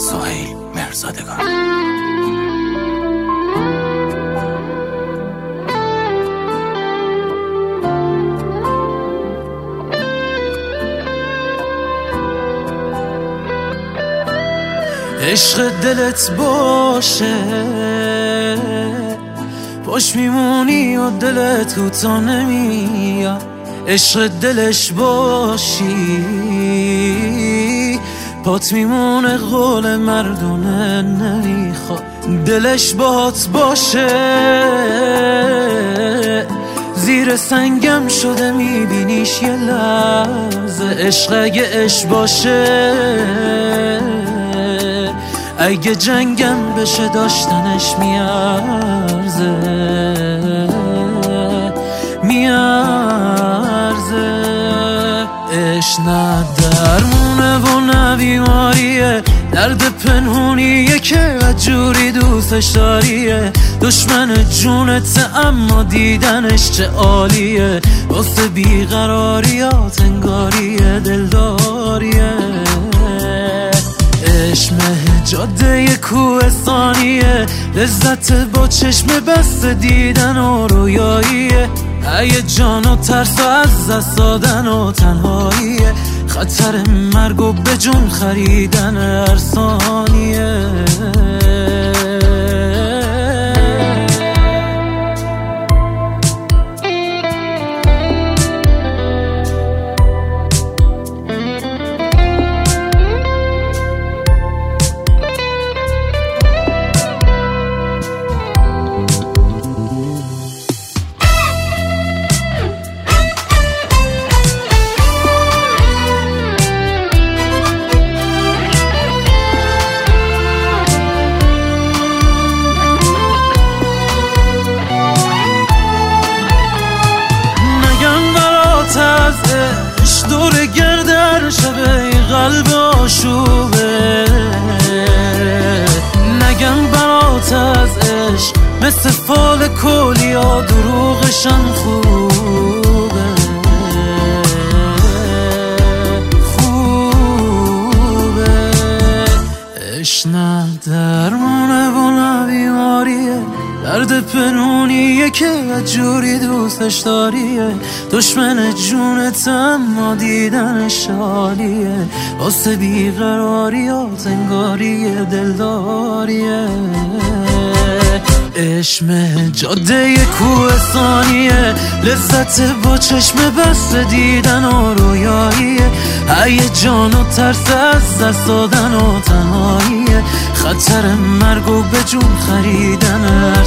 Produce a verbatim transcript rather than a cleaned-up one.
سهیل مرزادگان. عشق دلت باشه پاش میمونی و دلت کوتا نمیاد، عشق دلش باشی پات میمونه قول مردونه نمیخواد، دلش باهات باشه زیر سنگم شده میبینیش یه لحظه، عشق اگه عشق باشه اگه جنگم بشه داشتنش میارزه میارزه. عشق نه درمونه و نه بیماریه، درد پنهونیه که جوری دوستش داریه، دشمن جونت اما دیدنش چه عالیه، واسه بیقراریات انگاریه دلداریه. عشق جاده کوهستانیه، لذت با چشم بست دیدن و رویاییه، هیجان و ترس و از دست دادن و تنهاییه، خطر مرگ و به جون خریدن هر ثانیه. دور گردر شبه قلب آشوبه، نگم برات از عشق مثل فال کلیا دروغشم خوبه خوبه. عشق نه درمونه و نه بیماریه، درد پنهونیه که جوری دوستش داریه، دشمن جونت اما دیدنش عالیه، واسه بیقراریات انگاریه دلداریه. عشق جاده کوهستانیه، لذت با چشم بست دیدن و رویاییه، هیجان و ترس از دست دادن و تنهاییه، خطر مرگ و به جون خریدن